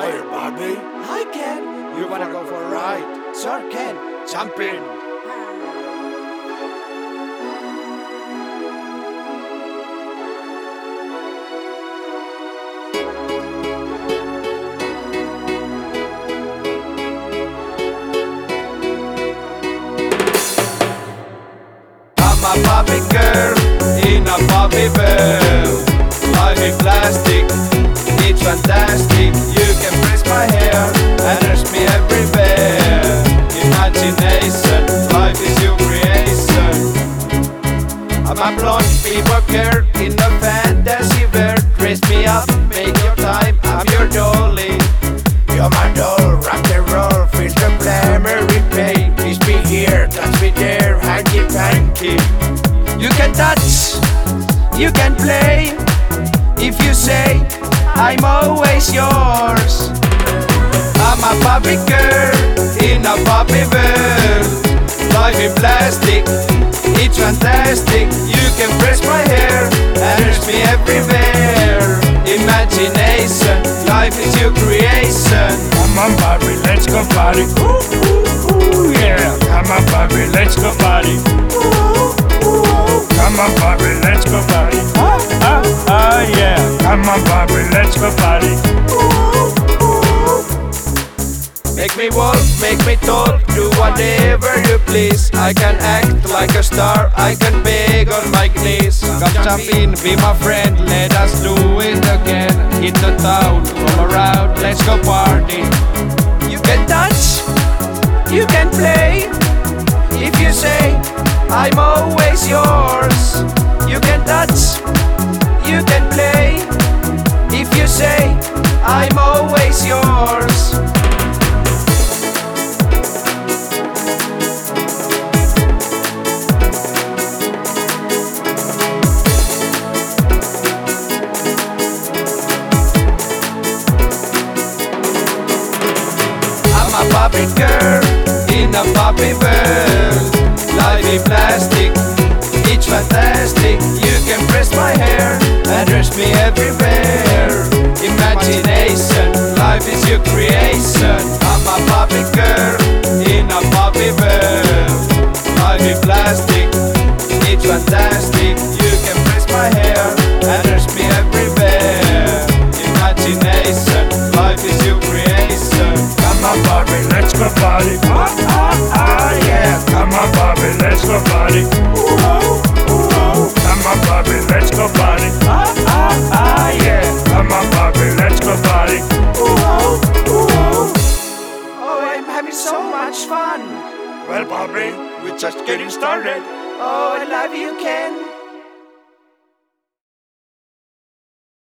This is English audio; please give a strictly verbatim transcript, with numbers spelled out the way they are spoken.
fire, Bobby. Hi, Ken. You wanna go for a ride? Sure, Ken. Jump in. I'm a Bobby girl in a Bobby world. Life in plastic, it's fantastic. You can press my hair and there's me everywhere. Imagination, life is your creation. I'm a blonde people girl in a fantasy world. Dress me up, make your time, I'm your dolly. You're my doll, rock and roll, feel the glamour in pain. Kiss me here, touch me there, hanky panky. You can touch, you can play. If you say, I'm always yours. I'm a Bobby girl in a Bobby world. Life in plastic, it's fantastic. You can press my hair and there's me everywhere. Imagination, life is your creation. Come on, Bobby, let's go party. Ooh, ooh, ooh, yeah. Come on, Bobby, let's go party. Ooh, ooh, ooh. Come on, Bobby, let's go party. Ah, ah, ah, yeah. Come on, Bobby, let's go party. Ooh, ooh. Make me walk, make me talk, do whatever you please. I can act like a star, I can beg on my knees. Come jump in, be my friend, let us do it again. Hit the town, roll around, let's go party. You can touch, you can play. If you say, I'm always yours. You can touch, you can play. If you say, I'm always yours. I'm a Bobby girl in a Bobby world. Life in plastic, it's fantastic. You can press my hair and dress me everywhere. Imagination, life is your creation. I'm a Bobby girl in a Bobby world. Life in plastic, it's fantastic. You can press my hair and dress me everywhere. Imagination, life is your creation. Come on, Bobby, let's go party. Ah, ah, ah, yeah. Come on, Bobby, let's go party. Ooh, ooh, ooh. Come on, Bobby, let's go party. Ah, ah, ah, yeah. Come on, Bobby, let's go party. Ooh, ooh. Oh, I'm having so much fun. Well, Bobby, we're just getting started. Oh, I love you, Ken.